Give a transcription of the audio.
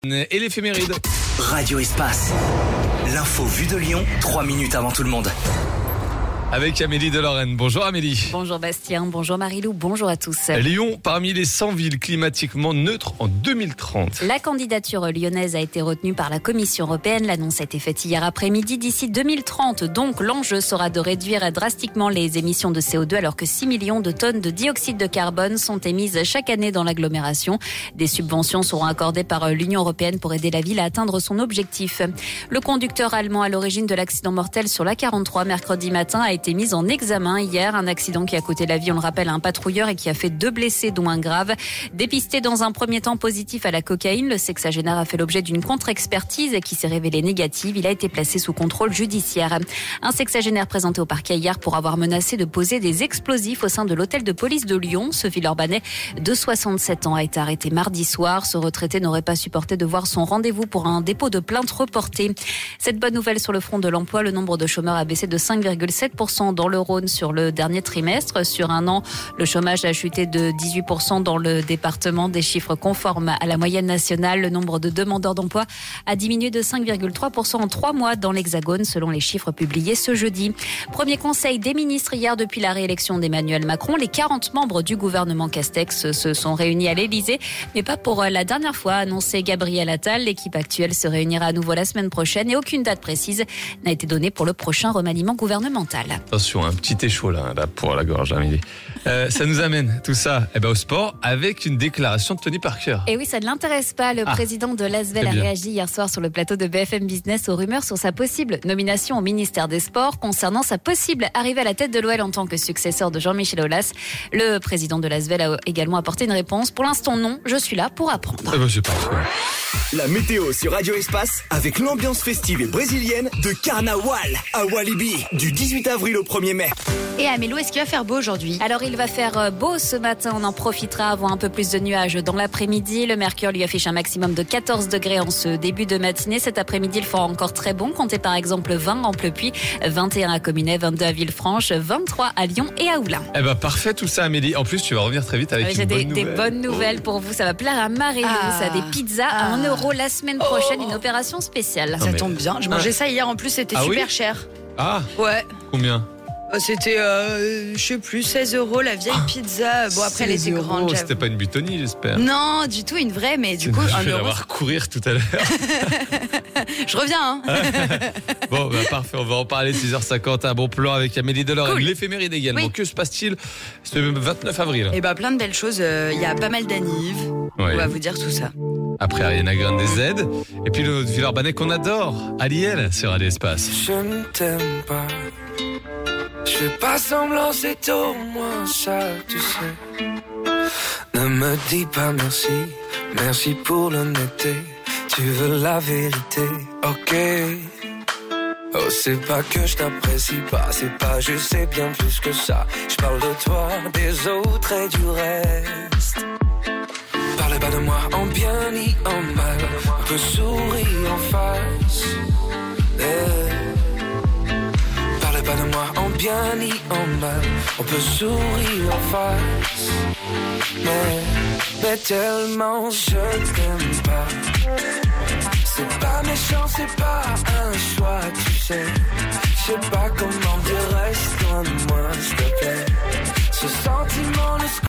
Et l'éphéméride. Radio Espace. L'info vue de Lyon, 3 minutes avant tout le monde. Avec Amélie de Lorraine. Bonjour Amélie. Bonjour Bastien, bonjour Marilou, bonjour à tous. Lyon, parmi les 100 villes climatiquement neutres en 2030. La candidature lyonnaise a été retenue par la Commission européenne. L'annonce a été faite hier après-midi. D'ici 2030, donc, l'enjeu sera de réduire drastiquement les émissions de CO2 alors que 6 millions de tonnes de dioxyde de carbone sont émises chaque année dans l'agglomération. Des subventions seront accordées par l'Union européenne pour aider la ville à atteindre son objectif. Le conducteur allemand à l'origine de l'accident mortel sur la 43 mercredi matin a été mis en examen hier. Un accident qui a coûté la vie, on le rappelle, à un patrouilleur et qui a fait 2 blessés, dont un grave. Dépisté dans un premier temps positif à la cocaïne, le sexagénaire a fait l'objet d'une contre-expertise qui s'est révélée négative. Il a été placé sous contrôle judiciaire. Un sexagénaire présenté au parquet hier pour avoir menacé de poser des explosifs au sein de l'hôtel de police de Lyon. Ce Villeurbanais de 67 ans a été arrêté mardi soir. Ce retraité n'aurait pas supporté de voir son rendez-vous pour un dépôt de plainte reporté. Cette bonne nouvelle sur le front de l'emploi, le nombre de chômeurs a baissé de 5,7% dans le Rhône sur le dernier trimestre. Sur un an, le chômage a chuté de 18% dans le département, des chiffres conformes à la moyenne nationale. Le nombre de demandeurs d'emploi a diminué de 5,3% en 3 mois dans l'Hexagone, selon les chiffres publiés ce jeudi. Premier conseil des ministres hier depuis la réélection d'Emmanuel Macron. Les 40 membres du gouvernement Castex se sont réunis à l'Elysée, mais pas pour la dernière fois, a annoncé Gabriel Attal. L'équipe actuelle se réunira à nouveau la semaine prochaine et aucune date précise n'a été donnée pour le prochain remaniement gouvernemental. Attention, un petit échaud là pour la gorge, Amélie. Ça nous amène tout ça au sport avec une déclaration de Tony Parker. Et oui, ça ne l'intéresse pas. Le président de l'Asvel a réagi hier soir sur le plateau de BFM Business aux rumeurs sur sa possible nomination au ministère des Sports concernant sa possible arrivée à la tête de l'OL en tant que successeur de Jean-Michel Aulas. Le président de l'Asvel a également apporté une réponse. Pour l'instant, non. Je suis là pour apprendre. C'est parfait. La météo sur Radio Espace avec l'ambiance festive et brésilienne de Carnaval à Walibi du 18 avril au 1er mai. Et Amélie, est-ce qu'il va faire beau aujourd'hui ? Alors il va faire beau ce matin, on en profitera avant un peu plus de nuages dans l'après-midi. Le mercure lui affiche un maximum de 14 degrés en ce début de matinée. Cet après-midi, il fera encore très bon. Comptez par exemple 20 en Pleupuy, 21 à Comminay, 22 à Villefranche, 23 à Lyon et à Oulin. Parfait tout ça, Amélie. En plus, tu vas revenir très vite avec j'ai une bonne des nouvelle. bonnes nouvelles pour vous. Ça va plaire à Marilou. Ça a des pizzas à 1 euro la semaine prochaine. Une opération spéciale. Ça tombe bien. Je mangeais ça hier en plus, c'était super cher. Ah, Ouais. combien? C'était, je sais plus, 16 euros la vieille pizza. Bon, après, elle était grande. J'avoue. C'était pas une butonie, j'espère. Non, du tout, une vraie, mais du coup, Je 1 vais la euro. voir courir tout à l'heure. Je reviens, hein. Bon, parfait, on va en parler 6h50. Un bon plan avec Amélie de Lorraine. Cool. L'éphéméride également. Oui. Que se passe-t-il ce 29 avril? Et plein de belles choses. Il y a pas mal d'anives. Ouais. On va vous dire tout ça. Après Ariana Grande des Z. Et puis le Villeurbanais qu'on adore, Aliel sur Radio Espace. Je ne t'aime pas. Je fais pas semblant, c'est au moins ça, tu sais. Ne me dis pas merci, merci pour l'honnêteté. Tu veux la vérité, ok. Oh, c'est pas que je t'apprécie pas, c'est pas je sais bien plus que ça. Je parle de toi, des autres et du reste. Parle pas de moi en bien ni en mal, un peu sourire en face. Parle pas de moi en bien ni en mal, on peut sourire en face. Mais tellement je t'aime pas. C'est pas méchant, c'est pas un choix, tu sais. Je sais pas comment dire, reste loin de moi, s'il te plaît. Ce sentiment ne se